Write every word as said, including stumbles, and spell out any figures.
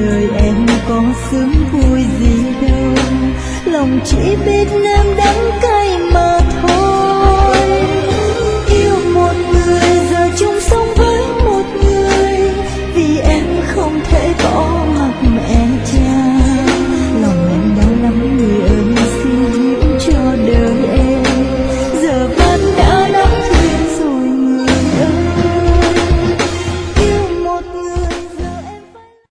đời em có sướng vui gì đâu, lòng chỉ biết em đắm